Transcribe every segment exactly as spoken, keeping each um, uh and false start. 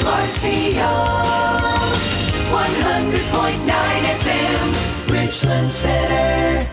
R C O, one hundred point nine F M, Richland Center.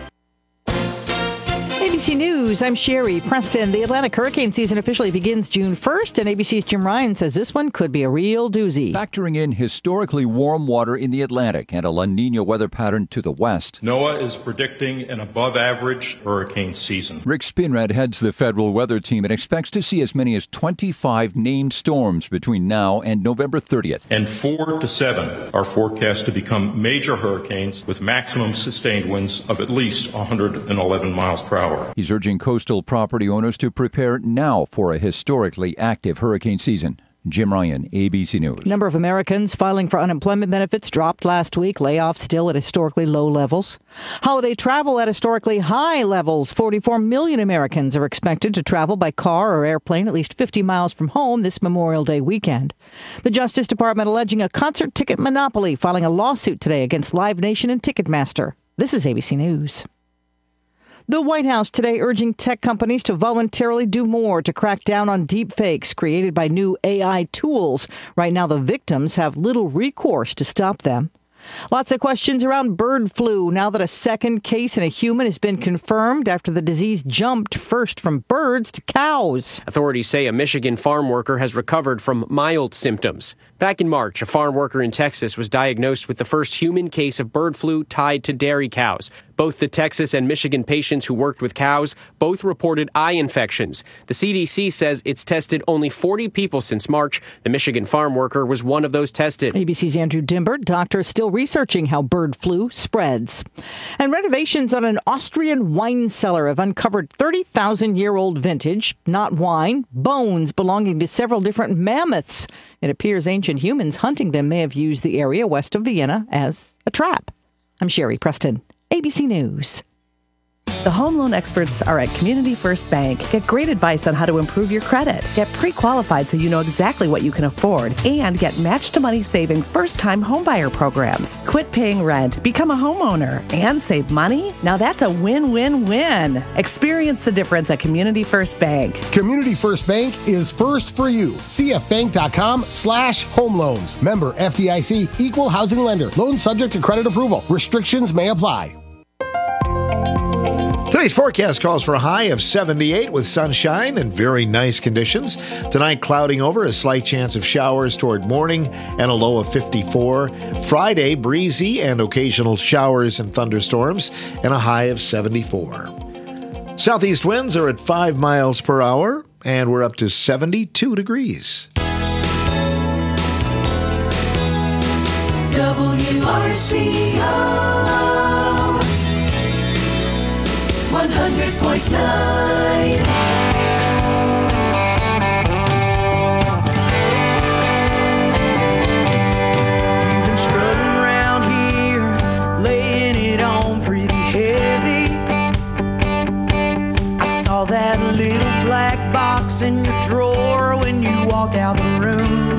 A B C News, I'm Sherry Preston. The Atlantic hurricane season officially begins June first, and A B C's Jim Ryan says this one could be a real doozy. Factoring in historically warm water in the Atlantic and a La Nina weather pattern to the west. NOAA is predicting an above-average hurricane season. Rick Spinrad heads the Federal Weather Team and expects to see as many as twenty-five named storms between now and November thirtieth. And four to seven are forecast to become major hurricanes with maximum sustained winds of at least one hundred eleven miles per hour. He's urging coastal property owners to prepare now for a historically active hurricane season. Jim Ryan, A B C News. Number of Americans filing for unemployment benefits dropped last week. Layoffs still at historically low levels. Holiday travel at historically high levels. forty-four million Americans are expected to travel by car or airplane at least fifty miles from home this Memorial Day weekend. The Justice Department alleging a concert ticket monopoly, filing a lawsuit today against Live Nation and Ticketmaster. This is A B C News. The White House today urging tech companies to voluntarily do more to crack down on deepfakes created by new A I tools. Right now, the victims have little recourse to stop them. Lots of questions around bird flu now that a second case in a human has been confirmed after the disease jumped first from birds to cows. Authorities say a Michigan farm worker has recovered from mild symptoms. Back in March, a farm worker in Texas was diagnosed with the first human case of bird flu tied to dairy cows. Both the Texas and Michigan patients who worked with cows both reported eye infections. The C D C says it's tested only forty people since March. The Michigan farm worker was one of those tested. A B C's Andrew Dimbert, doctor, is still researching how bird flu spreads. And renovations on an Austrian wine cellar have uncovered thirty thousand year old vintage, not wine, bones belonging to several different mammoths. It appears ancient humans hunting them may have used the area west of Vienna as a trap. I'm Sherry Preston, A B C News. The home loan experts are at Community First Bank. Get great advice on how to improve your credit. Get pre-qualified so you know exactly what you can afford. And get match-to-money saving first-time homebuyer programs. Quit paying rent, become a homeowner, and save money? Now that's a win-win-win. Experience the difference at Community First Bank. Community First Bank is first for you. cfbank.com slash home loans. Member F D I C, equal housing lender. Loan subject to credit approval. Restrictions may apply. Today's forecast calls for a high of seventy-eight with sunshine and very nice conditions. Tonight, clouding over, a slight chance of showers toward morning and a low of fifty-four. Friday, breezy and occasional showers and thunderstorms and a high of seventy-four. Southeast winds are at five miles per hour and we're up to seventy-two degrees. W R C O one hundred point nine. You've been strutting around here, laying it on pretty heavy. I saw that little black box in your drawer when you walked out the room.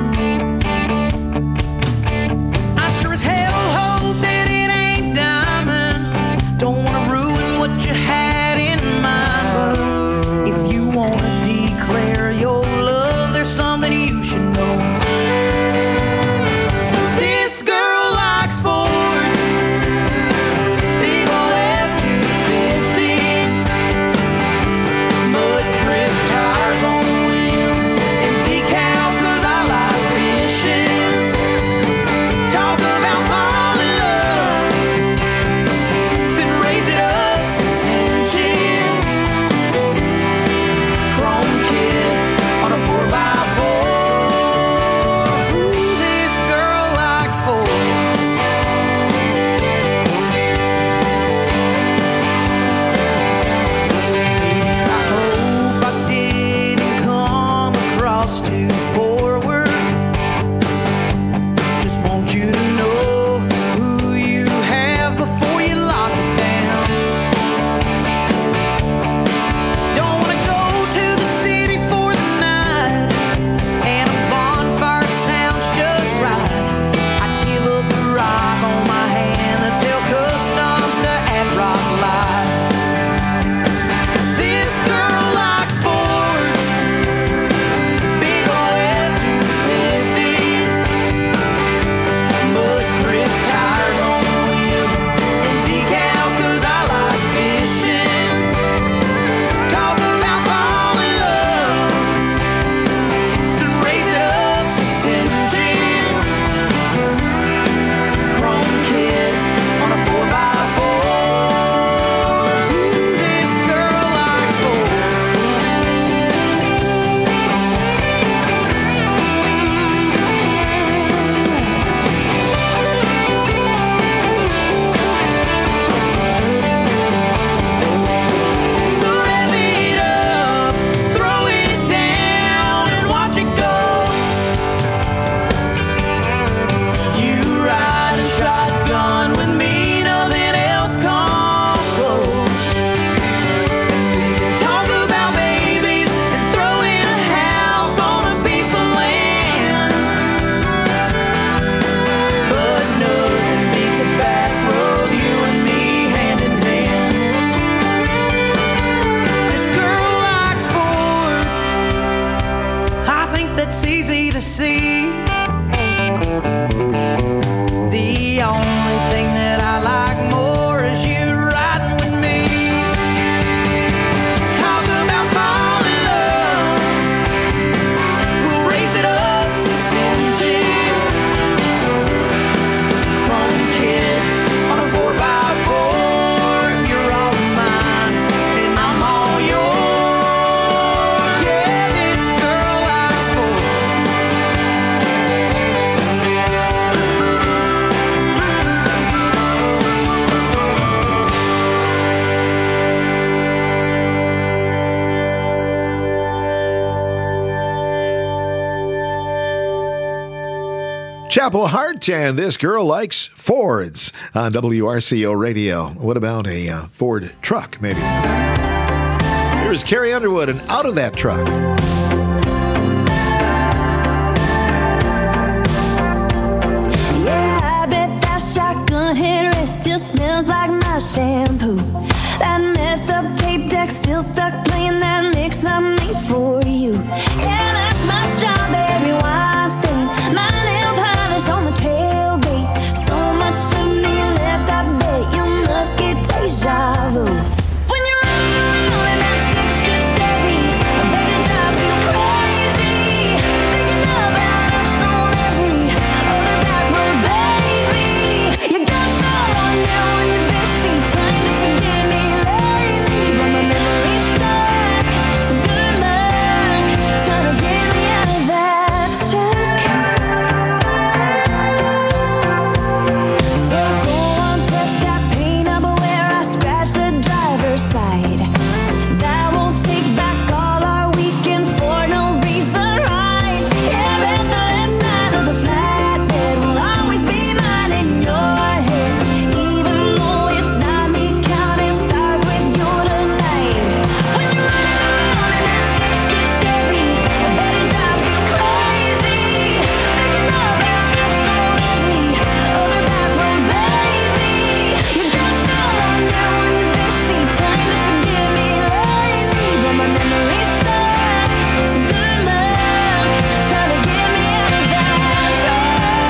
I sure as hell hope that it ain't diamonds. Don't want to ruin what you had in mind, but if you want to declare your love, there's something you should know. This girl likes Fords, big ol' F two fifties, mud grip tires on the wheel, and decals 'cause Chapel Hart, and this girl likes Fords on W R C O Radio. What about a uh, Ford truck, maybe? Here's Carrie Underwood and Out of That Truck. Yeah, I bet that shotgun headrest still smells like my shampoo. That messed up tape deck still stuck playing that mix I made for you. Yeah, that's my strawberry wine stain, my nail polish on the tailgate. So much of me left, I bet you must get deja vu. When you're around in that stick shift Chevy, I bet it drives you crazy. Thinking about us on every other back road, baby. You got someone now on your backseat trying to forget me lately, but my memory's stuck. So good luck trying to get me out of that truck. So go on, touch that paint up where I scratched the driver's side. That won't take back all our weekend for no reason, right? Yeah, bet the left side of the flatbed will always be mine in your head, even though it's not me counting stars with you tonight. When you run around in that stick shift Chevy, I bet it drives you crazy. Thinking about us on every other back road, baby. You got someone now on your backseat trying to forget me lately, but my memory's stuck. So good luck trying to get me out of that truck.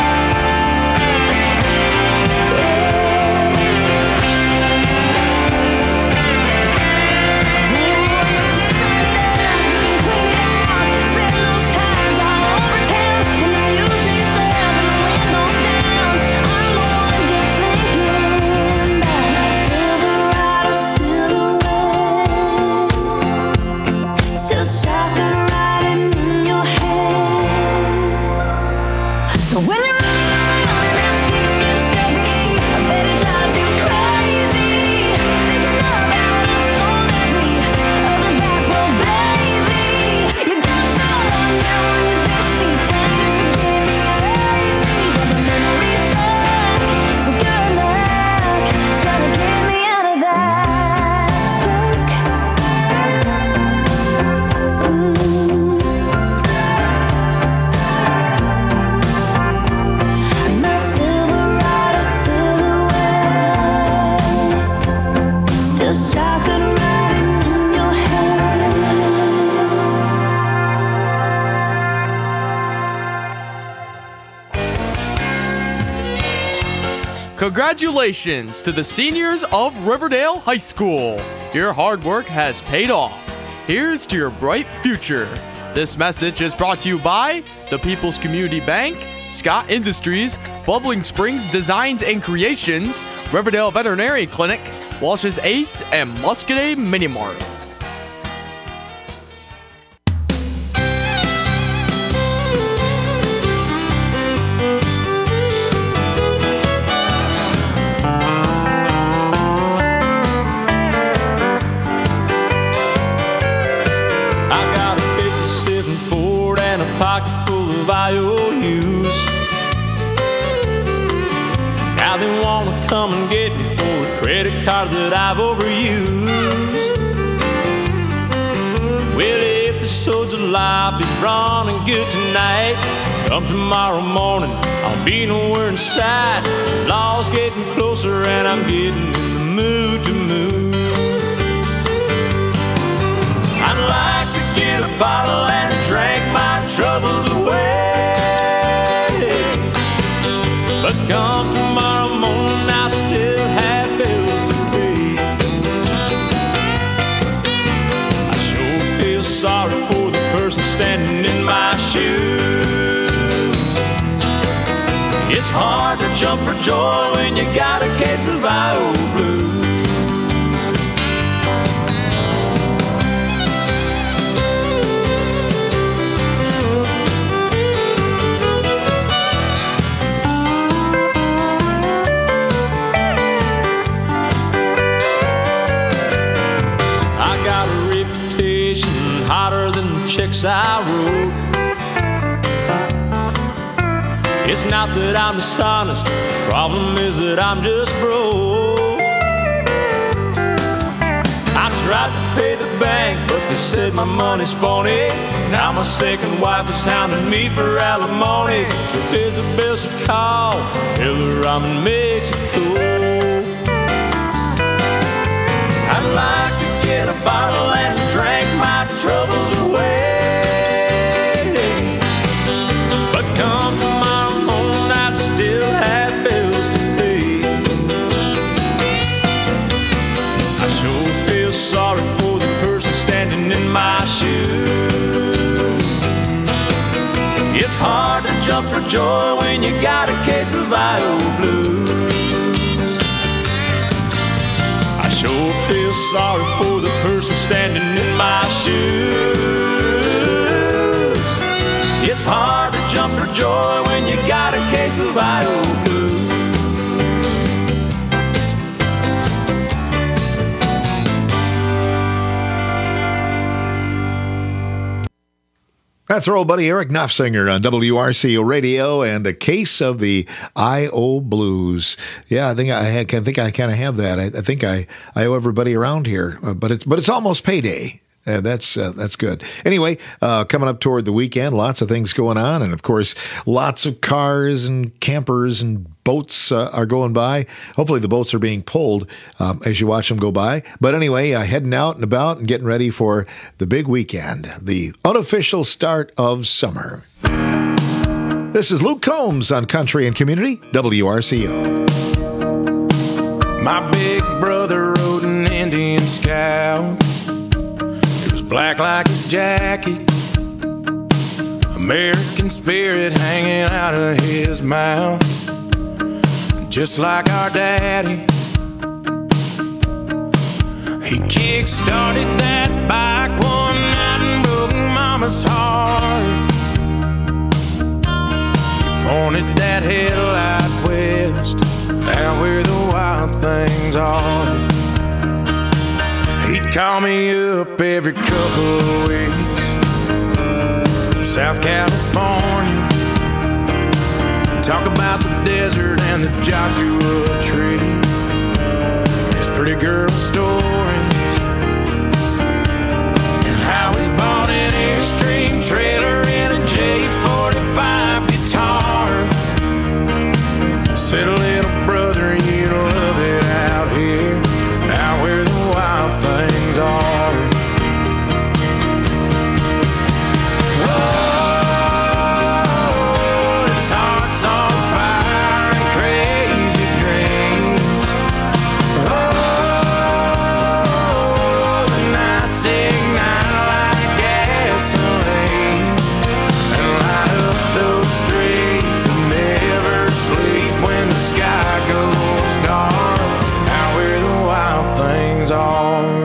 Still shotgun riding in your head. So when you're around in that stick shift Chevy, I bet it drives you crazy. Thinking about us on every other back road, baby. You got someone now on your backseat trying to forget me lately, but my memory's stuck. So good luck trying to get me out of that truck. My Silverado silhouette, still shotgun riding in your head. Congratulations to the seniors of Riverdale High School. Your hard work has paid off. Here's to your bright future. This message is brought to you by the People's Community Bank, Scott Industries, Bubbling Springs Designs and Creations, Riverdale Veterinary Clinic, Walsh's Ace, and Muscadet Mini Mart. I got a fifty-seven Ford and a pocket full of I O Us. Now they wanna come and get me for a credit card that I've overused. Well, if the soldier life is running good tonight, come tomorrow morning, I'll be nowhere in sight. Law's getting closer and I'm getting in the mood to move. I'd like to get a bottle and drink my troubles away, but come tomorrow morning I still have bills to pay. I sure feel sorry for the person standing in my shoes. It's hard to jump for joy when you got a case of I O blues. checks I wrote. It's not that I'm dishonest, problem is that I'm just broke. I tried to pay the bank, but they said my money's phony. Now my second wife is hounding me for alimony. If Isabel should call, tell her I'm in Mexico. I'd like to get a bottle and drink my troubles away, but come tomorrow morning I'd still have bills to pay. I sure feel sorry for the person standing in my shoes. It's hard to jump for joy when you got a case of idle blues. I sure feel sorry for the person standing in my shoes. It's hard to jump for joy when you got a case of idle blues. That's our old buddy Eric Knopfsinger on W R C O Radio and a case of the I O Blues. Yeah, I think I, I think I kind of have that. I, I think I, I owe everybody around here, uh, but it's but it's almost payday. Uh, that's uh, that's good. Anyway, uh, coming up toward the weekend, lots of things going on, and of course, lots of cars and campers and boats uh, are going by. Hopefully, the boats are being pulled um, as you watch them go by. But anyway, uh, heading out and about and getting ready for the big weekend, the unofficial start of summer. This is Luke Combs on Country and Community, W R C O. My big brother rode an Indian Scout. Black like his jacket, American spirit hanging out of his mouth, just like our daddy. He kick-started that bike one night and broke Mama's heart. He pointed that headlight west, out where the wild things are. He'd call me up every couple of weeks from South California, talk about the desert and the Joshua Tree, his pretty girl stories, and how he bought an Airstream trailer and a J forty-five guitar. Said, little brother, you love it out here, out where the wild things are. Oh, his heart's on fire and crazy dreams. Oh, the nights ignite like gasoline and light up those streets that never sleep when the sky goes dark, out where the wild things are.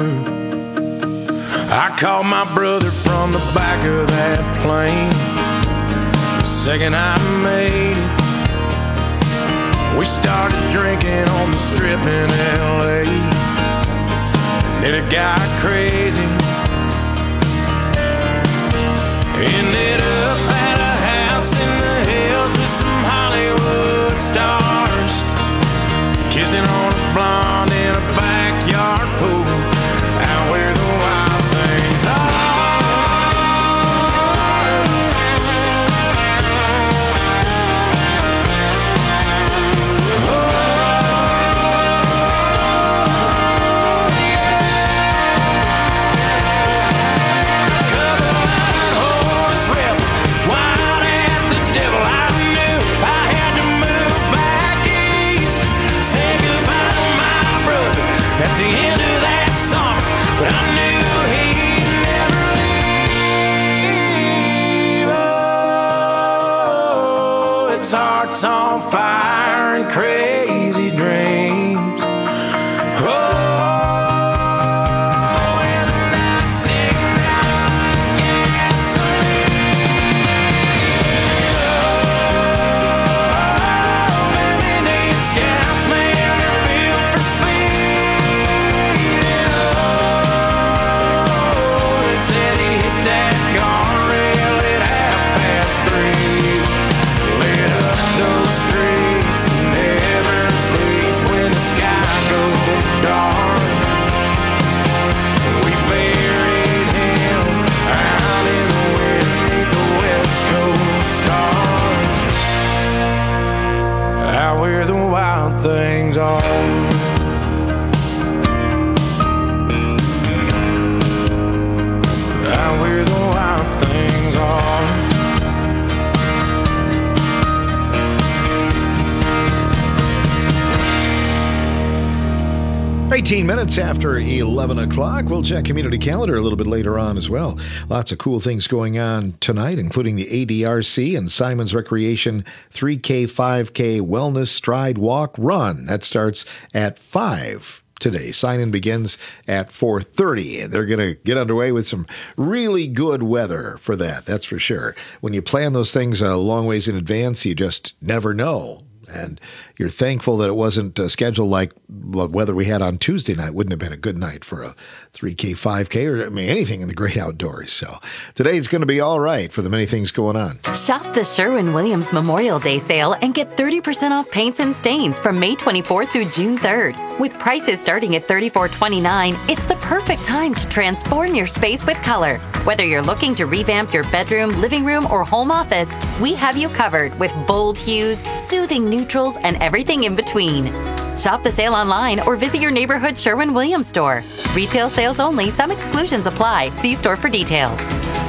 I called my brother from the back of that plane the second I made it. We started drinking on the strip in L A, and then it got crazy. Ended up at a house in the hills with some Hollywood stars, kissing on a blonde in a backyard pool, out where the wild things are. Oh, yeah. A couple of horse rebels, wild as the devil. I knew I had to move back east, say goodbye to my brother at the end of that summer, but I knew he'd never leave. Oh, its heart's on fire and crazy dreams. Oh, and the nights ignite like gasoline. Oh, them Indian Scouts, man, they're built for speed. Oh, they said he hit that guardrail at half past three, lit up the things are. Out where the wild things are. eighteen minutes after eleven o'clock. We'll check community calendar a little bit later on as well. Lots of cool things going on tonight, including the A D R C and Simon's Recreation three K, five K Wellness Stride Walk Run. That starts at five today. Sign-in begins at four thirty, and they're going to get underway with some really good weather for that, that's for sure. When you plan those things a long ways in advance, you just never know. And you're thankful that it wasn't uh, scheduled like the weather we had on Tuesday night. Wouldn't have been a good night for a three K, five K, or I mean anything in the great outdoors. So today's going to be all right for the many things going on. Shop the Sherwin-Williams Memorial Day sale and get thirty percent off paints and stains from May twenty-fourth through June third. With prices starting at thirty-four twenty-nine, it's the perfect time to transform your space with color. Whether you're looking to revamp your bedroom, living room, or home office, we have you covered with bold hues, soothing neutrals, and everything in between. Shop the sale online or visit your neighborhood Sherwin-Williams store. Retail sales only. Some exclusions apply. See store for details.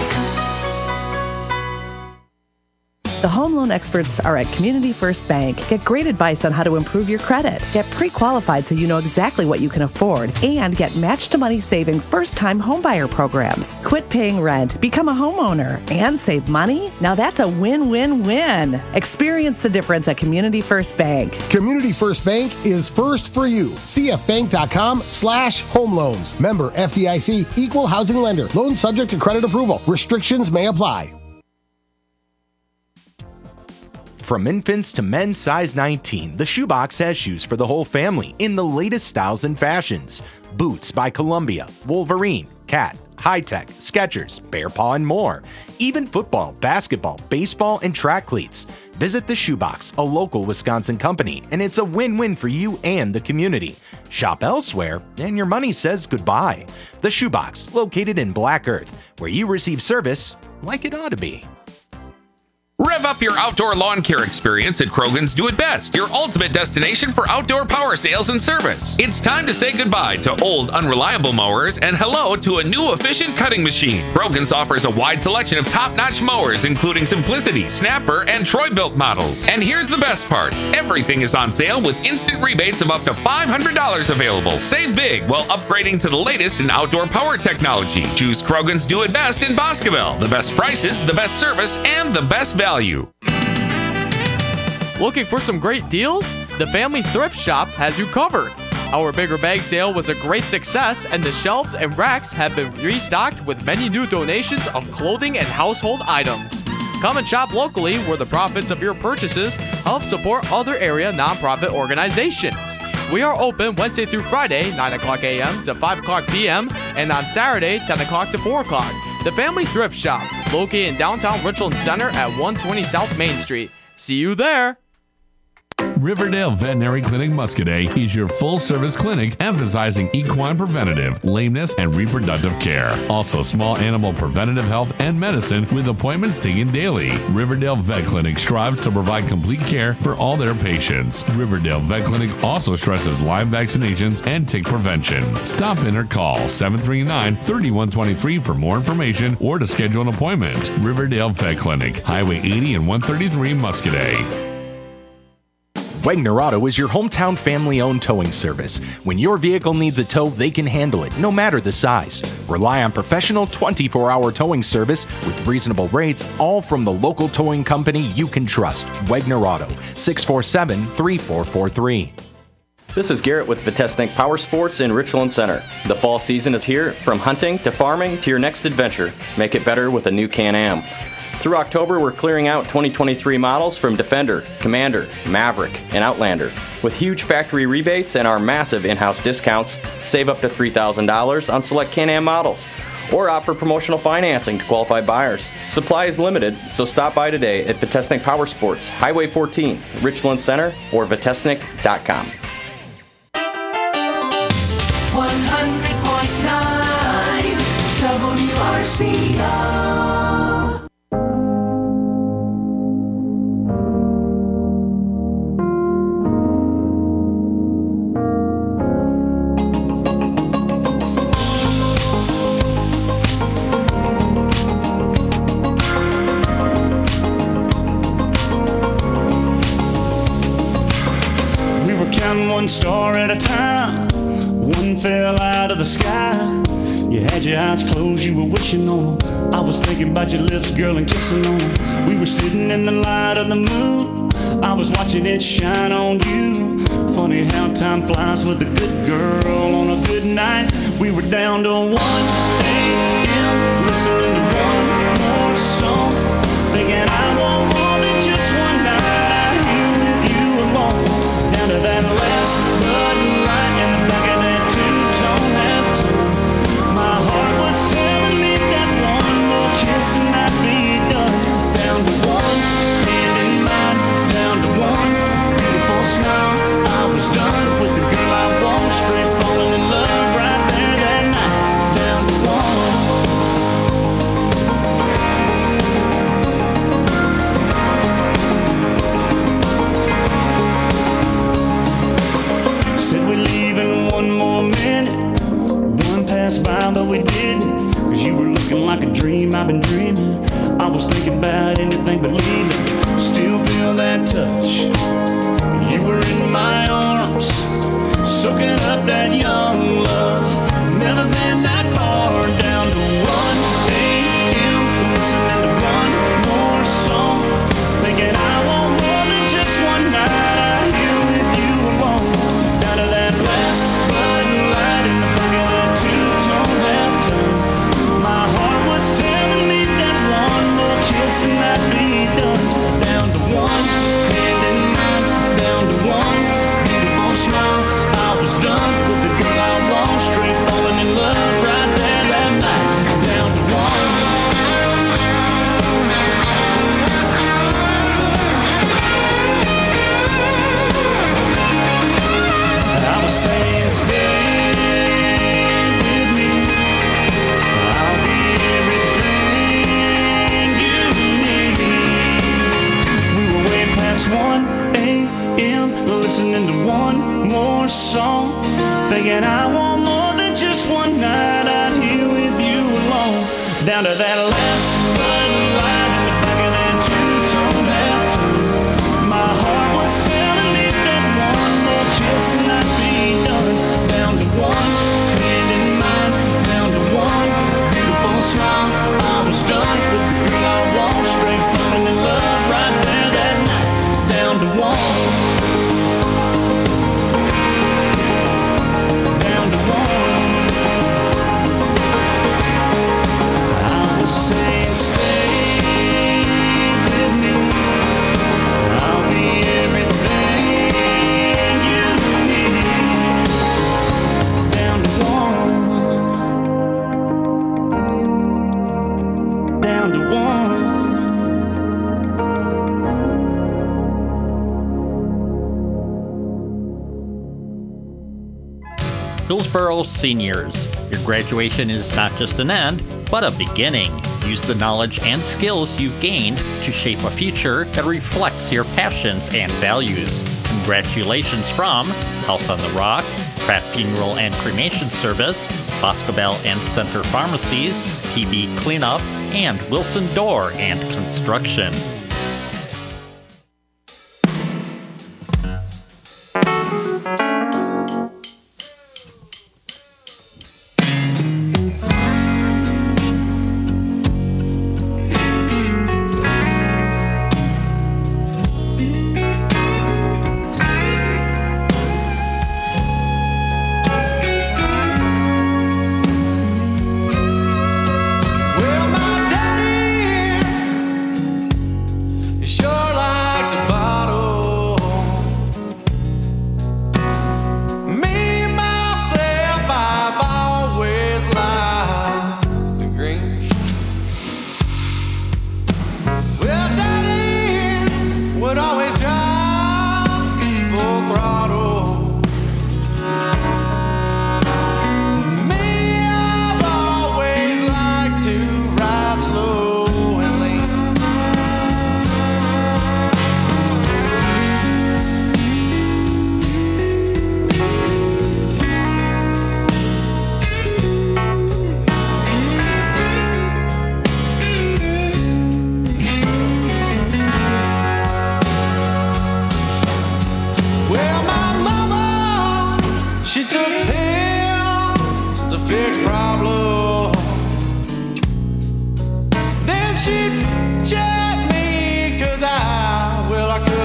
The home loan experts are at Community First Bank. Get great advice on how to improve your credit. Get pre-qualified so you know exactly what you can afford. And get match-to-money saving first-time homebuyer programs. Quit paying rent, become a homeowner, and save money? Now that's a win-win-win. Experience the difference at Community First Bank. Community First Bank is first for you. cfbank.com slash home loans. Member F D I C, equal housing lender. Loan subject to credit approval. Restrictions may apply. From infants to men's size nineteen, the Shoebox has shoes for the whole family in the latest styles and fashions. Boots by Columbia, Wolverine, Cat, High Tech, Skechers, Bear Paw, and more. Even football, basketball, baseball, and track cleats. Visit the Shoebox, a local Wisconsin company, and it's a win-win for you and the community. Shop elsewhere, and your money says goodbye. The Shoebox, located in Black Earth, where you receive service like it ought to be. Rev up your outdoor lawn care experience at Krogan's Do It Best, your ultimate destination for outdoor power sales and service. It's time to say goodbye to old, unreliable mowers and hello to a new efficient cutting machine. Krogan's offers a wide selection of top-notch mowers, including Simplicity, Snapper, and Troy-Built models. And here's the best part. Everything is on sale with instant rebates of up to five hundred dollars available. Save big while upgrading to the latest in outdoor power technology. Choose Krogan's Do It Best in Boscoville. The best prices, the best service, and the best value. Value. Looking for some great deals? The Family Thrift Shop has you covered. Our bigger bag sale was a great success, and the shelves and racks have been restocked with many new donations of clothing and household items. Come and shop locally where the profits of your purchases help support other area nonprofit organizations. We are open Wednesday through Friday, nine o'clock a m to five o'clock p m, and on Saturday, ten o'clock to four o'clock. The Family Thrift Shop, located in downtown Richland Center at one twenty South Main Street. See you there. Riverdale Veterinary Clinic Muscadet is your full-service clinic emphasizing equine preventative, lameness, and reproductive care. Also, small animal preventative health and medicine with appointments taken daily. Riverdale Vet Clinic strives to provide complete care for all their patients. Riverdale Vet Clinic also stresses live vaccinations and tick prevention. Stop in or call seven three nine, three one two three for more information or to schedule an appointment. Riverdale Vet Clinic, Highway eighty and one thirty-three, Muscadet. Wagner Auto is your hometown family-owned towing service. When your vehicle needs a tow, they can handle it, no matter the size. Rely on professional twenty-four hour towing service with reasonable rates, all from the local towing company you can trust. Wagner Auto, six four seven, three four four three. This is Garrett with Vitesnik Power Sports in Richland Center. The fall season is here. From hunting to farming to your next adventure, make it better with a new Can-Am. Through October, we're clearing out twenty twenty-three models from Defender, Commander, Maverick, and Outlander. With huge factory rebates and our massive in-house discounts, save up to three thousand dollars on select Can-Am models. Or offer promotional financing to qualified buyers. Supply is limited, so stop by today at Vitesnik Power Sports, Highway fourteen, Richland Center, or vitesnik dot com. one hundred point nine W R C O. one star at a time. One fell out of the sky. You had your eyes closed, you were wishing on them. I was thinking about your lips, girl, and kissing on them. We were sitting in the light of the moon. I was watching it shine on you. Funny how time flies with a good girl on a good night. We were down to one a.m. listening to one more song, thinking I want more than just one night out here with you alone. Down to that last Bud Light in the back of that two-tone half-tone. My heart was telling me that one more kiss and I'd be done. Down to one hand in mine, down to one beautiful smile. I was done with the girl I want, straight falling in love right there that night. Down to one. Said we'd leave in one more minute. One passed by, but we didn't. Cause you were looking like a dream I've been dreaming. I was thinking about anything but leaving. Still feel that touch. You were in my arms, soaking up that young love. Never been that far. Down to one a.m. listening to one more song, thinking I want more than just one night out here with you alone. Down to that last Bud Light in the back of that two-tone half-tone. My heart was telling me that one more kiss and I'd be done. Down to one hand in mine, down to one beautiful smile. I was done with the girl I want, straight falling in love right there that night. Down to one. I was saying stay with me. I'll be everything you need. We were way past one a.m. listening to one more song, thinking I want more than just one night out here with you alone. Down to that last Bud Light in the back of that two-tone half-tone. My heart was telling me that one more kiss and I'd be done. Down to one hand in mine, down to one beautiful smile. I was done with the girl I want, straight falling in love right there that night. Down to one. Down to one. I was saying stay with me. I'll be everything you need. Down to one. Down to one. Hillsborough Seniors. Your graduation is not just an end, but a beginning. Use the knowledge and skills you've gained to shape a future that reflects your passions and values. Congratulations from House on the Rock, Pratt Funeral and Cremation Service, Boscobel and Center Pharmacies, T B Cleanup, and Wilson Door and Construction. Well, my daddy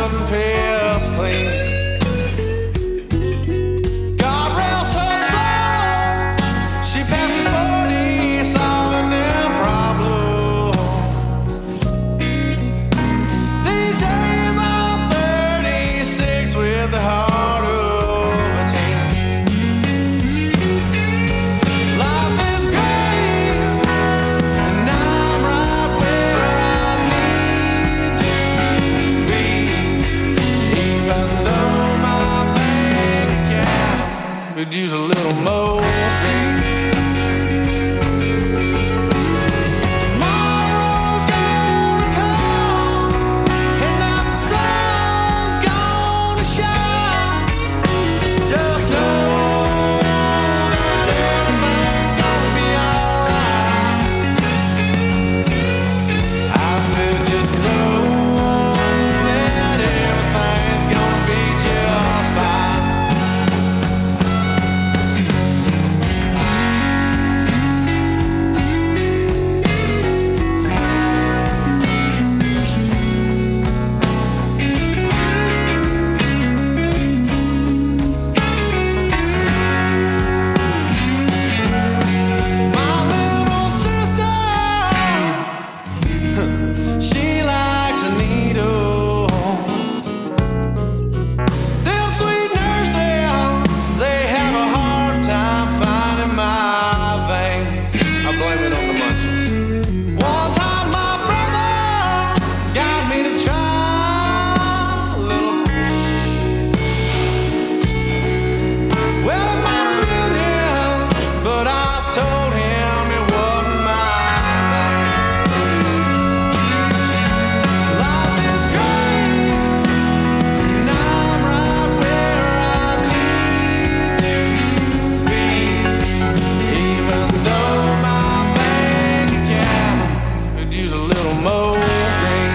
couldn't piss clean. God rest her soul. She passed at forty, solving them problems. These days I'm thirty-six with the heart of a teen. Life is great, and I'm right where I need to be. Even though my bank account could use a little more green. Tomorrow's gonna come, and that sun's gonna shine. Just know that everything's gonna be alright. I said just know that everything's gonna be just fine. My little sister, she likes a needle. Them sweet nurses, they have a hard time finding my veins. I blame it on the munchies. One time my brother got me to try a little. Well, it might have been him, but I told him it wasn't my thing. Life is great, and I'm right where I need to be. Even though my bank account could use a little more green.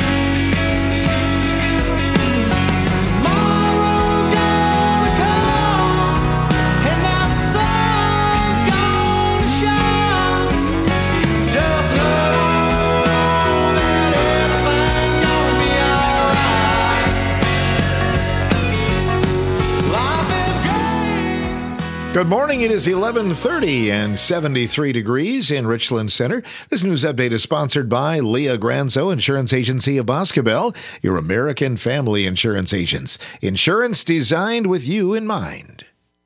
Tomorrow's gonna come, and that sun's gonna shine. Just know that everything's gonna be alright. Life is great. Good morning. It is eleven thirty and seventy-three degrees in Richland Center. This news update is sponsored by Leah Granzo, Insurance Agency of Boscobel, your American family insurance agents. Insurance designed with you in mind.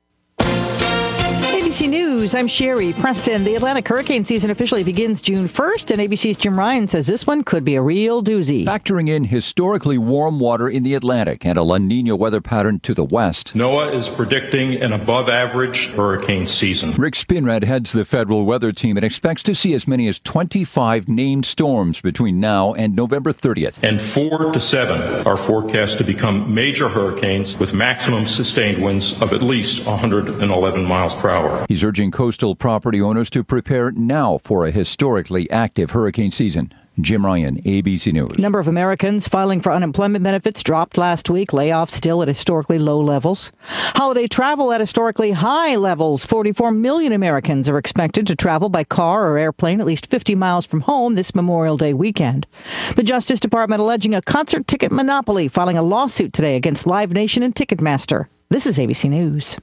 A B C News, I'm Sherry Preston. The Atlantic hurricane season officially begins June first, and A B C's Jim Ryan says this one could be a real doozy. Factoring in historically warm water in the Atlantic and a La Nina weather pattern to the west. NOAA is predicting an above-average hurricane season. Rick Spinrad heads the Federal Weather Team and expects to see as many as twenty-five named storms between now and November thirtieth. And four to seven are forecast to become major hurricanes with maximum sustained winds of at least one hundred eleven miles per hour. He's urging coastal property owners to prepare now for a historically active hurricane season. Jim Ryan, A B C News. Number of Americans filing for unemployment benefits dropped last week. Layoffs still at historically low levels. Holiday travel at historically high levels. forty-four million Americans are expected to travel by car or airplane at least fifty miles from home this Memorial Day weekend. The Justice Department alleging a concert ticket monopoly, filing a lawsuit today against Live Nation and Ticketmaster. This is A B C News.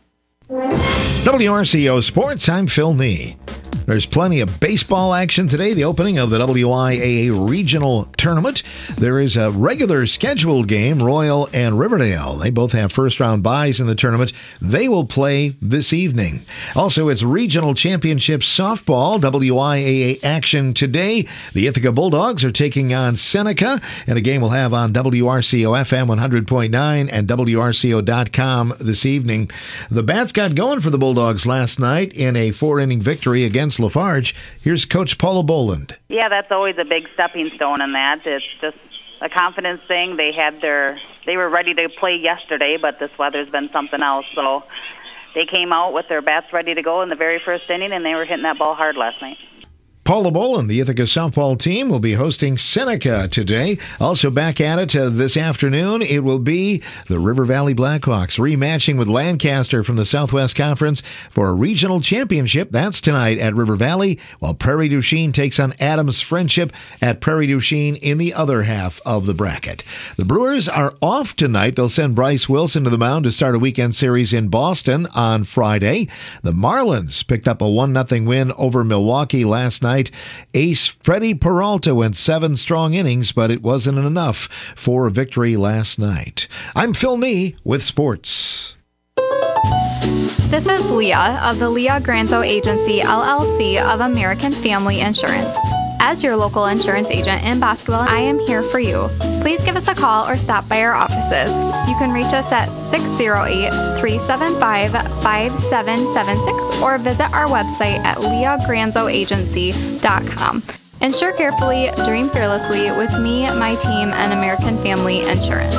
W R C O Sports, I'm Phil Nee. There's plenty of baseball action today, the opening of the W I A A Regional Tournament. There is a regular scheduled game, Royal and Riverdale. They both have first-round byes in the tournament. They will play this evening. Also, it's Regional Championship Softball, W I A A action today. The Ithaca Bulldogs are taking on Seneca, and a game we'll have on W R C O F M one hundred point nine and W R C O dot com this evening. The Bats got going for the Bulldogs last night in a four-inning victory against Lafarge. Here's Coach Paula Boland. Yeah, that's always a big stepping stone in that. It's just a confidence thing. They had their, they were ready to play yesterday, but this weather's been something else. So they came out with their bats ready to go in the very first inning, and they were hitting that ball hard last night. Paula Boland, the Ithaca softball team, will be hosting Seneca today. Also back at it uh, this afternoon, it will be the River Valley Blackhawks rematching with Lancaster from the Southwest Conference for a regional championship. That's tonight at River Valley, while Prairie du Chien takes on Adams Friendship at Prairie du Chien in the other half of the bracket. The Brewers are off tonight. They'll send Bryce Wilson to the mound to start a weekend series in Boston on Friday. The Marlins picked up a one nothing win over Milwaukee last night. Ace Freddie Peralta went seven strong innings, but it wasn't enough for a victory last night. I'm Phil Nee with sports. This is Leah of the Leah Granzo Agency, L L C of American Family Insurance. As your local insurance agent in Boscoville, I am here for you. Please give us a call or stop by our offices. You can reach us at six oh eight, three seven five, five seven seven six or visit our website at leah granzo agency dot com. Insure carefully, dream fearlessly with me, my team, and American Family Insurance.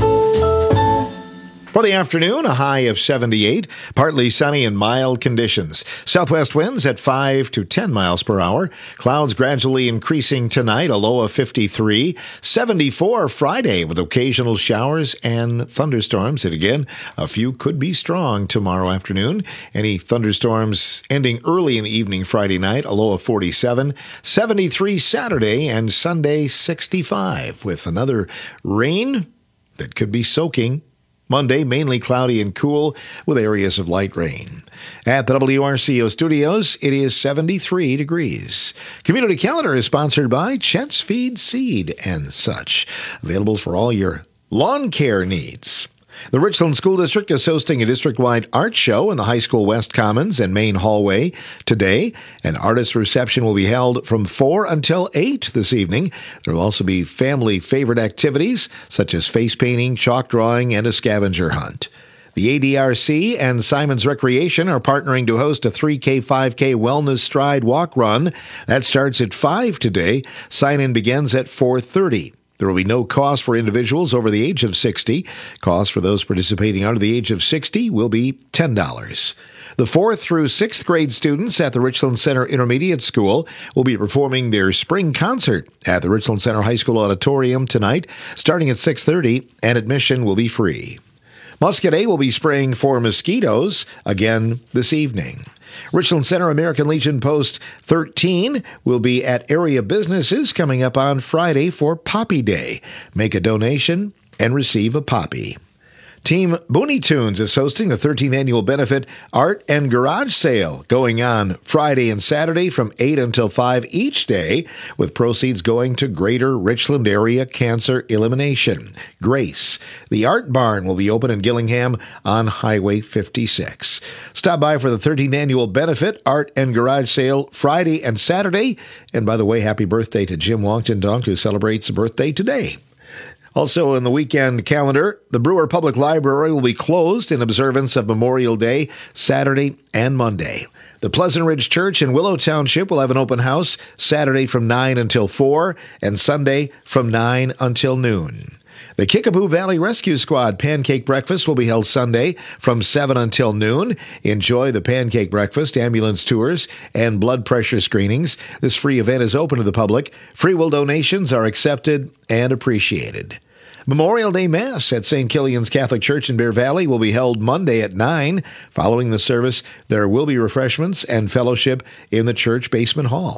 For the afternoon, a high of seventy-eight, partly sunny and mild conditions. Southwest winds at five to ten miles per hour. Clouds gradually increasing tonight, a low of fifty-three. seventy-four Friday with occasional showers and thunderstorms. And again, a few could be strong tomorrow afternoon. Any thunderstorms ending early in the evening Friday night, a low of forty-seven. seventy-three Saturday and Sunday, sixty-five with another rain that could be soaking. Monday, mainly cloudy and cool with areas of light rain. At the W R C O studios, it is seventy-three degrees. Community Calendar is sponsored by Chet's Feed Seed and such. Available for all your lawn care needs. The Richland School District is hosting a district-wide art show in the high school West Commons and main hallway today. An artist reception will be held from four until eight this evening. There will also be family favorite activities such as face painting, chalk drawing, and a scavenger hunt. The A D R C and Simons Recreation are partnering to host a three K, five K Wellness Stride Walk Run. That starts at five today. Sign-in begins at four thirty. There will be no cost for individuals over the age of sixty. Cost for those participating under the age of sixty will be ten dollars. The fourth through sixth grade students at the Richland Center Intermediate School will be performing their spring concert at the Richland Center High School Auditorium tonight, starting at six thirty, and admission will be free. Muscadet will be spraying for mosquitoes again this evening. Richland Center American Legion Post thirteen will be at area businesses coming up on Friday for Poppy Day. Make a donation and receive a poppy. Team Booney Tunes is hosting the thirteenth Annual Benefit Art and Garage Sale going on Friday and Saturday from eight until five each day, with proceeds going to Greater Richland Area Cancer Elimination. Grace. The Art Barn will be open in Gillingham on Highway fifty-six. Stop by for the thirteenth Annual Benefit Art and Garage Sale Friday and Saturday. And by the way, happy birthday to Jim Longton Dunk, who celebrates a birthday today. Also in the weekend calendar, the Brewer Public Library will be closed in observance of Memorial Day, Saturday and Monday. The Pleasant Ridge Church in Willow Township will have an open house Saturday from nine until four and Sunday from nine until noon. The Kickapoo Valley Rescue Squad Pancake Breakfast will be held Sunday from seven until noon. Enjoy the pancake breakfast, ambulance tours, and blood pressure screenings. This free event is open to the public. Free will donations are accepted and appreciated. Memorial Day Mass at Saint Killian's Catholic Church in Bear Valley will be held Monday at nine. Following the service, there will be refreshments and fellowship in the church basement hall.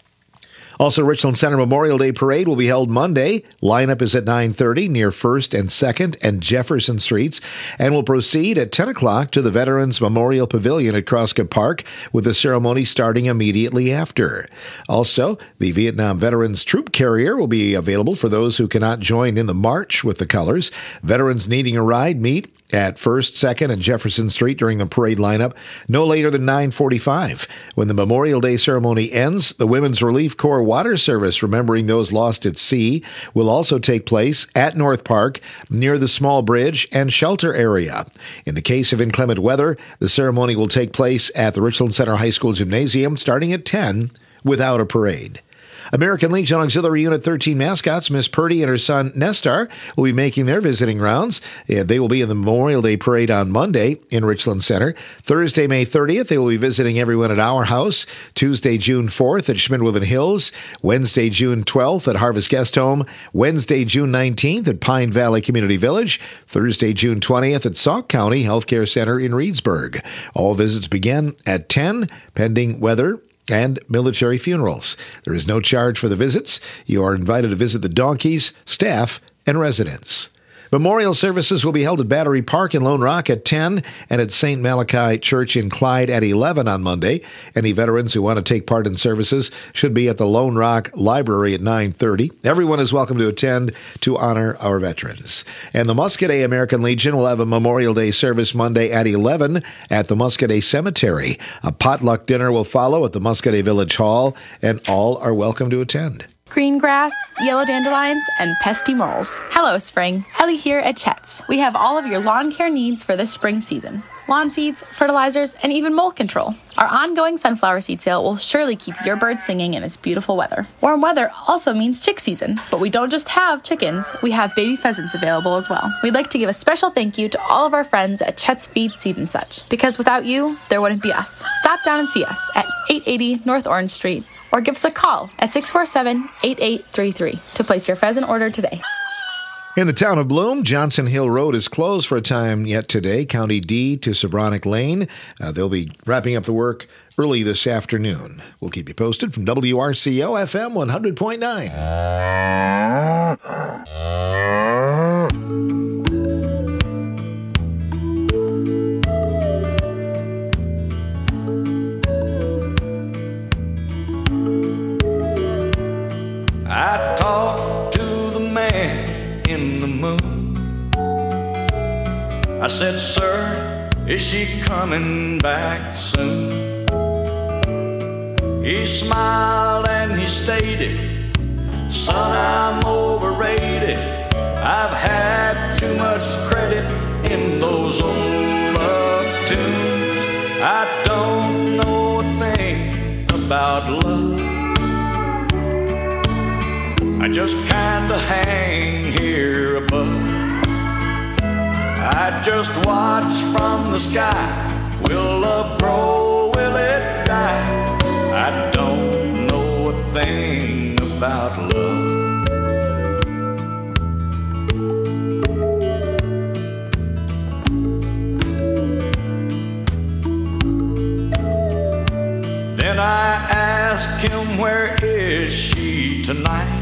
Also, Richland Center Memorial Day Parade will be held Monday. Lineup is at nine thirty near first and second and Jefferson Streets, and will proceed at ten o'clock to the Veterans Memorial Pavilion at Crosscup Park, with the ceremony starting immediately after. Also, the Vietnam Veterans Troop Carrier will be available for those who cannot join in the march with the colors. Veterans needing a ride meet at first, second, and Jefferson Street during the parade lineup no later than nine forty-five. When the Memorial Day ceremony ends, the Women's Relief Corps Water Service, remembering those lost at sea, will also take place at North Park near the small bridge and shelter area. In the case of inclement weather, the ceremony will take place at the Richland Center High School Gymnasium starting at ten without a parade. American Legion Auxiliary Unit thirteen mascots, Miss Purdy and her son Nestar, will be making their visiting rounds. And they will be in the Memorial Day Parade on Monday in Richland Center. Thursday, May thirtieth, they will be visiting everyone at Our House. Tuesday, June fourth at Schmidwood Hills. Wednesday, June twelfth at Harvest Guest Home. Wednesday, June nineteenth at Pine Valley Community Village. Thursday, June twentieth at Sauk County Healthcare Center in Reedsburg. All visits begin at ten, pending weather and military funerals. There is no charge for the visits. You are invited to visit the donkeys, staff, and residents. Memorial services will be held at Battery Park in Lone Rock at ten and at Saint Malachi Church in Clyde at eleven on Monday. Any veterans who want to take part in services should be at the Lone Rock Library at nine thirty. Everyone is welcome to attend to honor our veterans. And the Muscadet American Legion will have a Memorial Day service Monday at eleven at the Muscadet Cemetery. A potluck dinner will follow at the Muscadet Village Hall, and all are welcome to attend. Green grass, yellow dandelions, and pesky moles. Hello, spring. Ellie here at Chet's. We have all of your lawn care needs for this spring season. Lawn seeds, fertilizers, and even mold control. Our ongoing sunflower seed sale will surely keep your birds singing in this beautiful weather. Warm weather also means chick season, but we don't just have chickens, we have baby pheasants available as well. We'd like to give a special thank you to all of our friends at Chet's Feed, Seed and Such, because without you, there wouldn't be us. Stop down and see us at eight eighty North Orange Street, or give us a call at six four seven, eight eight three three to place your pheasant order today. In the town of Bloom, Johnson Hill Road is closed for a time yet today. County D to Sobronic Lane. Uh, they'll be wrapping up the work early this afternoon. We'll keep you posted from W R C O F M one hundred point nine. I talked to the man in the moon. I said, sir, is she coming back soon? He smiled and he stated, son, I'm overrated. I've had too much credit in those old love tunes. I don't know a thing about love. I just kinda hang here above. I just watch from the sky. Will love grow? Will it die? I don't know a thing about love. Then I ask him, where is she tonight?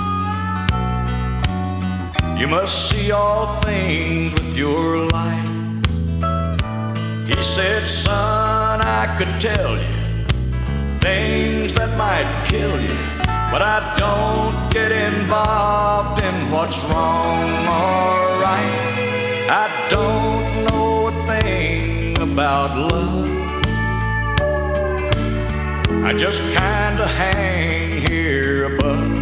You must see all things with your light. He said, son, I could tell you things that might kill you, but I don't get involved in what's wrong or right. I don't know a thing about love. I just kinda hang here above.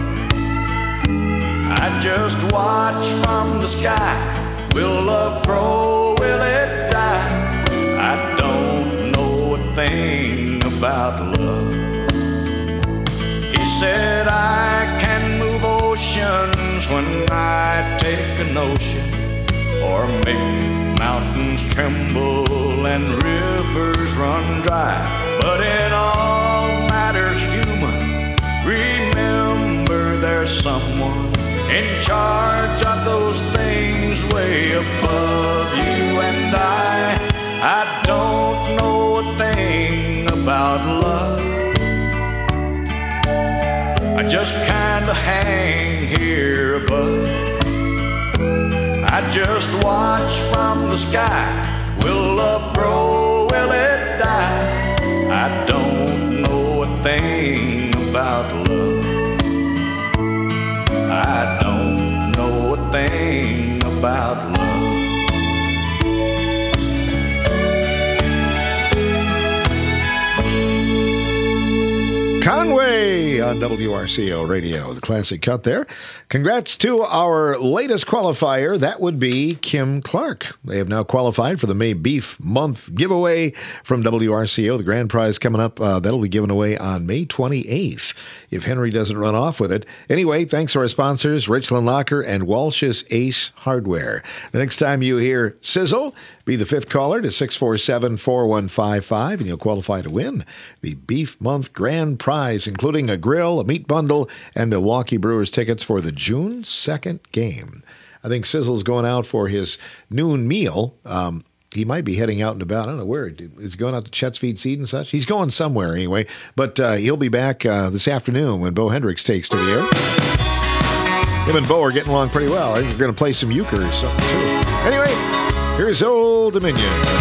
I just watch from the sky. Will love grow? Will it die? I don't know a thing about love. He said, I can move oceans when I take a notion, or make mountains tremble and rivers run dry. But in all matters human, remember there's someone in charge of those things way above you and I. I don't know a thing about love. I just kinda hang here above. I just watch from the sky. Will love grow? Will it die? I don't know a thing about love. I don't know a thing about love. Conway on W R C O Radio, the classic cut there. Congrats to our latest qualifier. That would be Kim Clark. They have now qualified for the May Beef Month giveaway from W R C O. The grand prize coming up, uh, that'll be given away on May twenty-eighth if Henry doesn't run off with it. Anyway, thanks to our sponsors, Richland Locker and Walsh's Ace Hardware. The next time you hear Sizzle, be the fifth caller to six four seven, four one five five, and you'll qualify to win the Beef Month grand prize, including a grill, a meat bundle, and Milwaukee Brewers tickets for the June second game. I think Sizzle's going out for his noon meal. Um, he might be heading out and about. I don't know where. Is he going out to Chet's Feed Seed and such? He's going somewhere anyway. But uh, he'll be back uh, this afternoon when Bo Hendricks takes to the air. Him and Bo are getting along pretty well. They're going to play some euchre or something, too. Anyway, here's Old Dominion.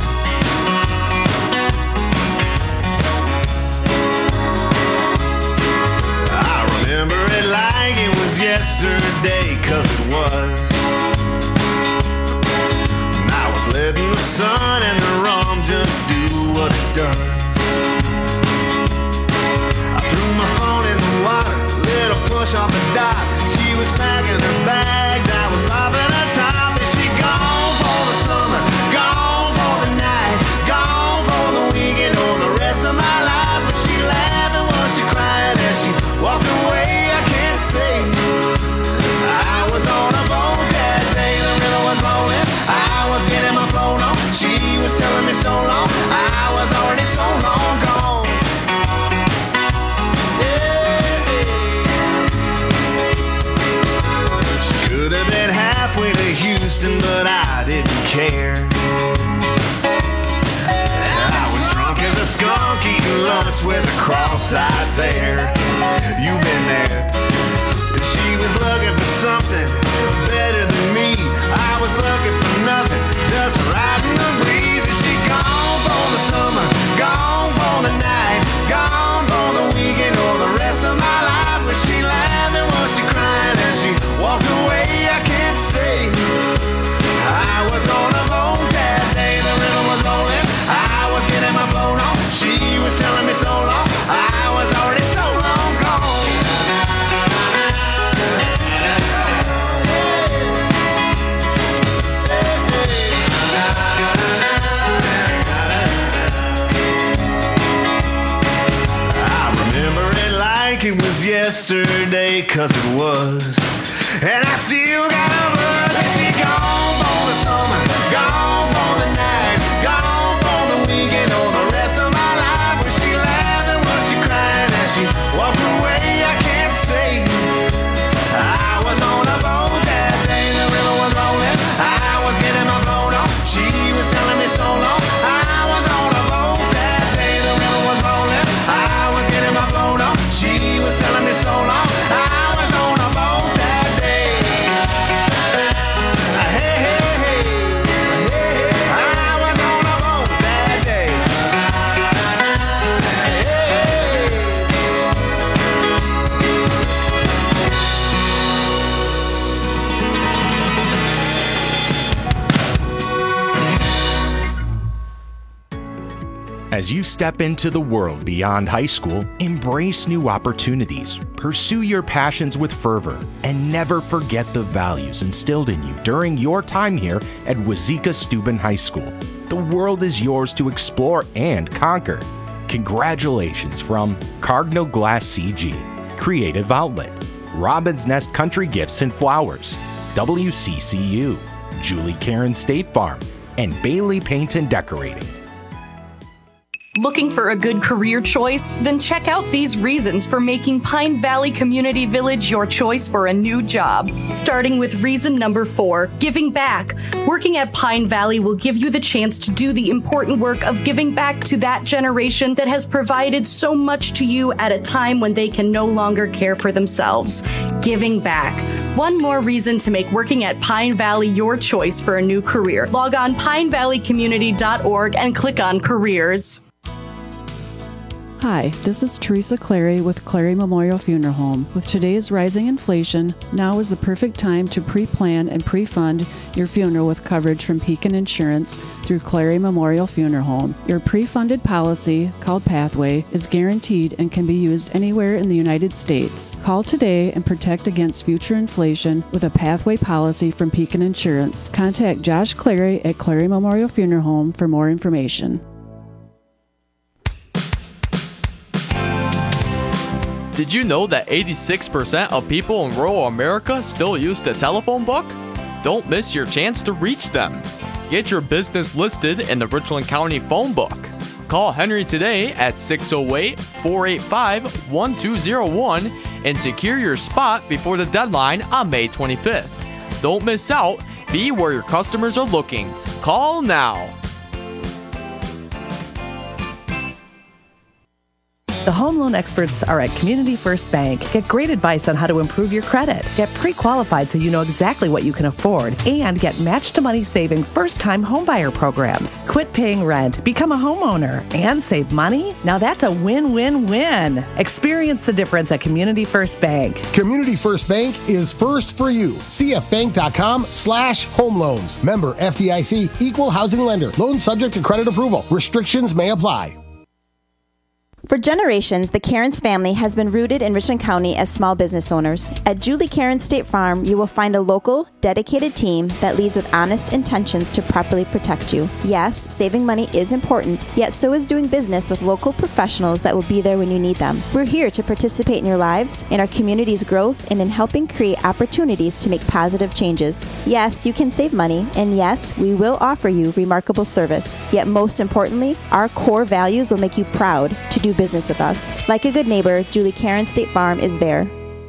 I remember it like it was yesterday, 'cause it was. And I was letting the sun and the rum just do what it does. I threw my phone in the water, little push off the dock. She was packing her bags, I was popping her top. Is she gone for the summer, gone for the night, gone for the weekend or the rest of my life? Was she laughing, was she crying as she walked away? I can't say. I was on a boat that day, the river was rolling, I was getting my float on. She was telling me so long, I was already so long gone. Could have been halfway to Houston, but I didn't care. I was drunk as a skunk eating lunch with a cross-eyed bear. You've been there. And she was looking for something better than me. I was looking for nothing, just riding the breeze. Is she gone for the summer, gone for the night, gone for the weekend or the rest of my life? Was she laughing, was she crying as she walked away? I can't say. I was on a boat that day, the river was rolling, I was getting my float on. She was telling me so long, I was already so long gone. I remember it like it was yesterday, 'cause it was. And I still got a buzz. Is she gone for the summer, gone for the night, gone for the weekend or the rest of my life? Was she laughing, was she crying as she walked away? I can't say. I was on a boat that day, the river was rolling, I was getting my float on. She was telling me so long, I was on a boat that day, the river was rolling, I was getting my float on. She was telling me so long, I was on a boat that day. Hey, hey, hey, hey, I was on a boat that day. As you step into the world beyond high school, embrace new opportunities, pursue your passions with fervor, and never forget the values instilled in you during your time here at Wazeeka Steuben High School. The world is yours to explore and conquer. Congratulations from Cardinal Glass C G, Creative Outlet, Robin's Nest Country Gifts and Flowers, W C C U, Julie Karen State Farm, and Bailey Paint and Decorating. Looking for a good career choice? Then check out these reasons for making Pine Valley Community Village your choice for a new job. Starting with reason number four, giving back. Working at Pine Valley will give you the chance to do the important work of giving back to that generation that has provided so much to you at a time when they can no longer care for themselves. Giving back. One more reason to make working at Pine Valley your choice for a new career. Log on pine valley community dot org and click on careers. Hi, this is Teresa Clary with Clary Memorial Funeral Home. With today's rising inflation, now is the perfect time to pre-plan and pre-fund your funeral with coverage from Pekin Insurance through Clary Memorial Funeral Home. Your pre-funded policy, called Pathway, is guaranteed and can be used anywhere in the United States. Call today and protect against future inflation with a Pathway policy from Pekin Insurance. Contact Josh Clary at Clary Memorial Funeral Home for more information. Did you know that eighty-six percent of people in rural America still use the telephone book? Don't miss your chance to reach them. Get your business listed in the Richland County phone book. Call Henry today at six oh eight, four eight five, one two oh one and secure your spot before the deadline on May twenty-fifth. Don't miss out. Be where your customers are looking. Call now. The home loan experts are at Community First Bank. Get great advice on how to improve your credit. Get pre-qualified so you know exactly what you can afford. And get match-to-money saving first-time homebuyer programs. Quit paying rent, become a homeowner, and save money? Now that's a win-win-win. Experience the difference at Community First Bank. Community First Bank is first for you. cfbank.com slash home loans. Member F D I C, equal housing lender. Loan subject to credit approval. Restrictions may apply. For generations, the Cairns family has been rooted in Richland County as small business owners. At Julie Cairns State Farm, you will find a local, dedicated team that leads with honest intentions to properly protect you. Yes, saving money is important, yet so is doing business with local professionals that will be there when you need them. We're here to participate in your lives, in our community's growth, and in helping create opportunities to make positive changes. Yes, you can save money, and yes, we will offer you remarkable service. Yet most importantly, our core values will make you proud to do business with us. Like a good neighbor, Julie Cairns State Farm is there.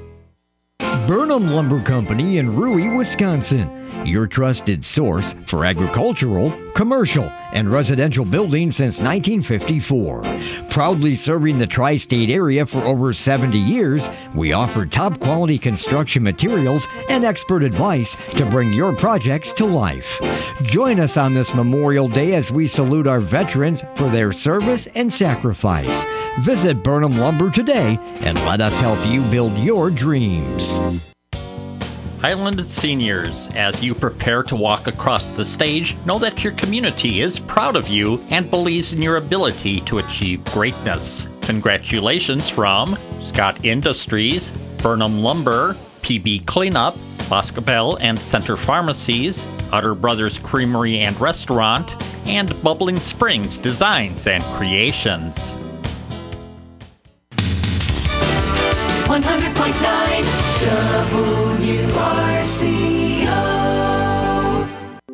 Burnham Lumber Company in Rui, Wisconsin. Your trusted source for agricultural, commercial, and residential buildings since nineteen fifty-four. Proudly serving the tri-state area for over seventy years, we offer top-quality construction materials and expert advice to bring your projects to life. Join us on this Memorial Day as we salute our veterans for their service and sacrifice. Visit Burnham Lumber today and let us help you build your dreams. Highland seniors, as you prepare to walk across the stage, know that your community is proud of you and believes in your ability to achieve greatness. Congratulations from Scott Industries, Burnham Lumber, P B Cleanup, Boscobel and Center Pharmacies, Utter Brothers Creamery and Restaurant, and Bubbling Springs Designs and Creations. one hundred point nine W R C O.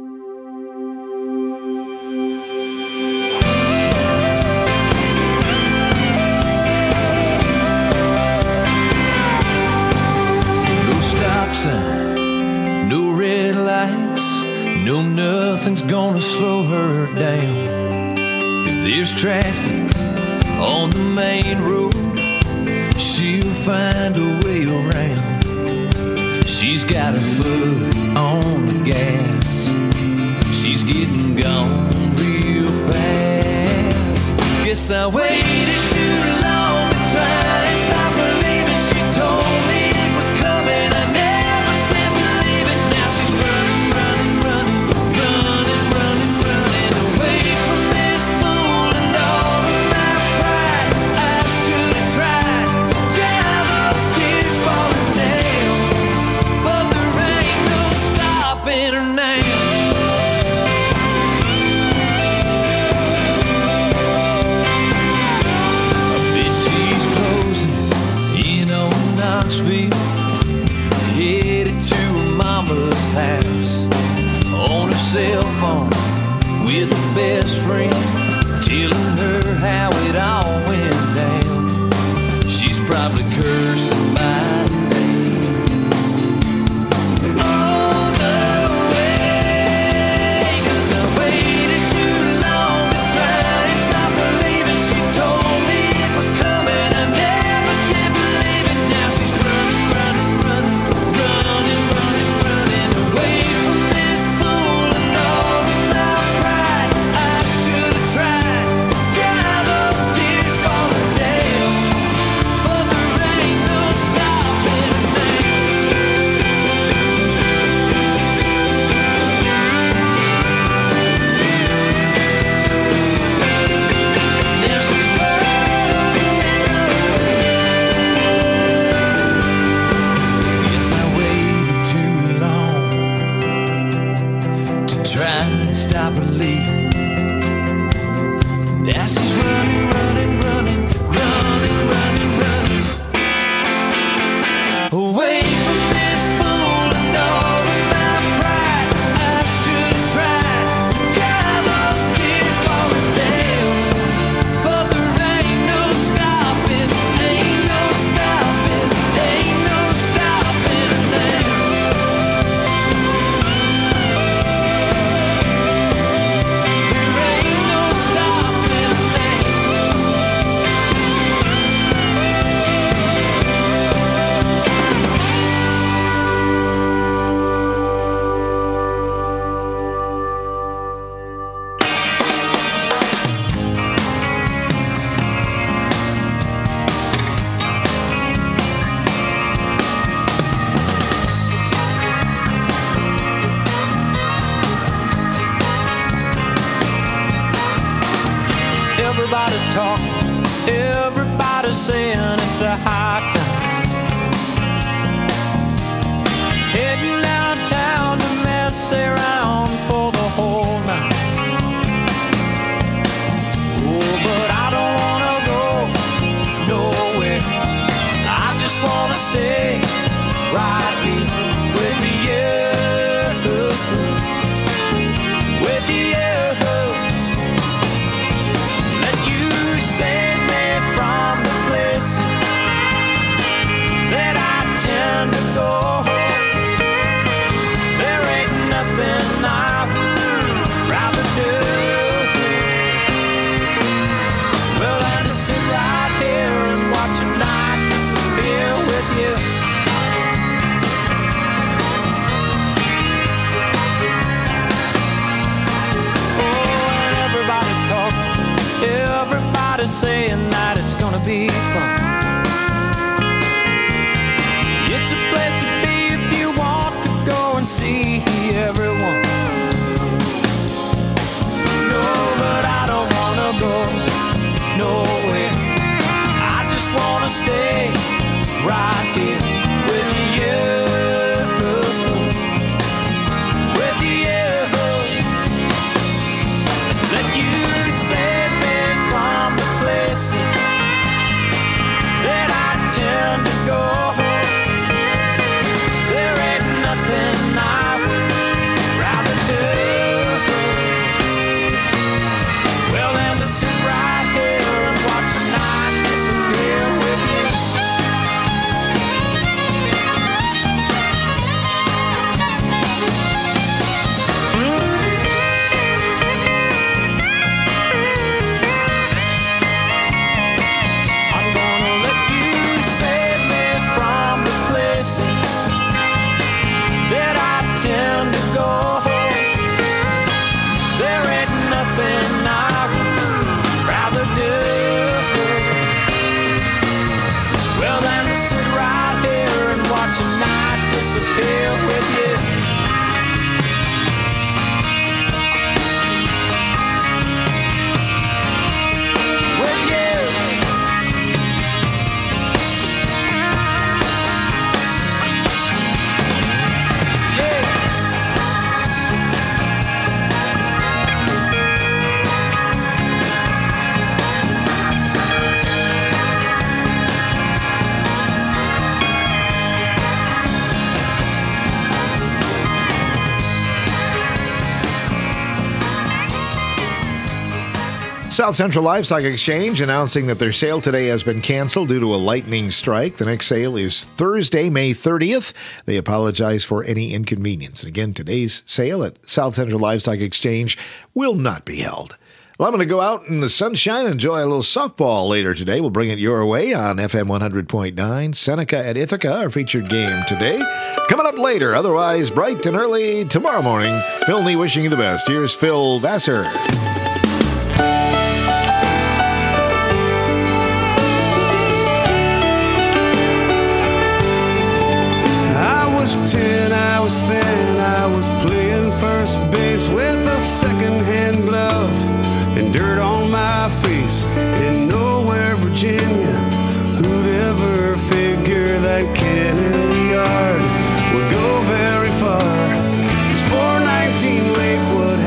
No stop sign, no red lights, no nothing's gonna slow her down. If there's traffic on the main road, she'll find a way around. She's got her foot on the gas. She's getting gone real fast. Guess I waited too long to try and stop believing. She told me it was coming. I never did believe it. Now she's running, running, running, running, running, running away from this fool and all of my pride. I should have tried. In her name. I bet she's closing in on Knoxville, headed to her mama's house, on her cell phone with her best friend, telling her how it all went down. She's probably cursing my name. All the way, 'cause I waited too long to try and stop believing. She told me it was coming. I never did believe it. Now she's running, running, running, running, running, running away from this fool and all of my pride. I should have tried to dry those tears falling down. trying to stop her leaving. Now she's running, running, running, running, running, running away from this fool and all of my pride. I should have tried to dry those tears falling down, but there ain't no stopping, ain't no stopping, ain't no stopping now. Everybody's talking, everybody's saying it's a high time. Heading downtown to mess around for the whole night. Oh, but I don't wanna go nowhere. I just wanna stay right here with you, with you. Save me from the place that I tend to go. There ain't nothing I'd rather do. Well, and to sit right here and watch the night disappear with you. Oh, and everybody's talking, everybody's saying that it's gonna be fun. It's a place to be if you want to go and see everyone. No, but I don't wanna go nowhere. I just wanna stay right here with you, with you. Let you save me from the places that I tend to go. There ain't nothing I would rather do. Well, then to sit right here and watch the night disappear with you. That I tend to go. There ain't nothing I would rather do. Well, then sit right here and watch the night disappear with you. With you. South Central Livestock Exchange announcing that their sale today has been canceled due to a lightning strike. The next sale is Thursday, May thirtieth. They apologize for any inconvenience. And again, today's sale at South Central Livestock Exchange will not be held. Well, I'm going to go out in the sunshine and enjoy a little softball later today. We'll bring it your way on F M one hundred point nine. Seneca at Ithaca, our featured game today. Coming up later, otherwise bright and early tomorrow morning. Phil Nee wishing you the best. Here's Phil Vassar. ten, I was thin, I was playing first base with a second-hand glove and dirt on my face in nowhere, Virginia. Who'd ever figure that kid in the yard would go very far? It's four nineteen Lakewood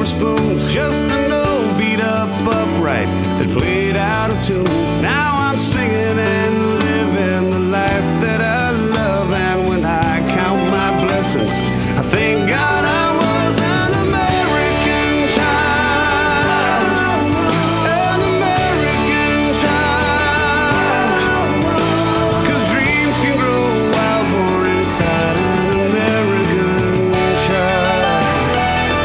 silver spoons, just an old beat up upright that played out of tune. Now I'm singing and living the life that I love, and when I count my blessings, I thank God I was an American child, an American child, 'cause dreams can grow wild born inside an American child.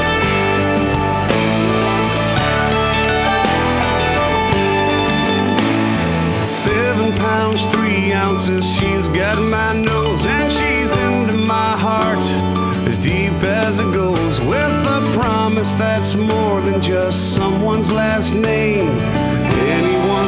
Seven pounds, three ounces, she's got my nose, and she's into my heart as deep as it goes, with a promise that's more than just someone's last name. Anyone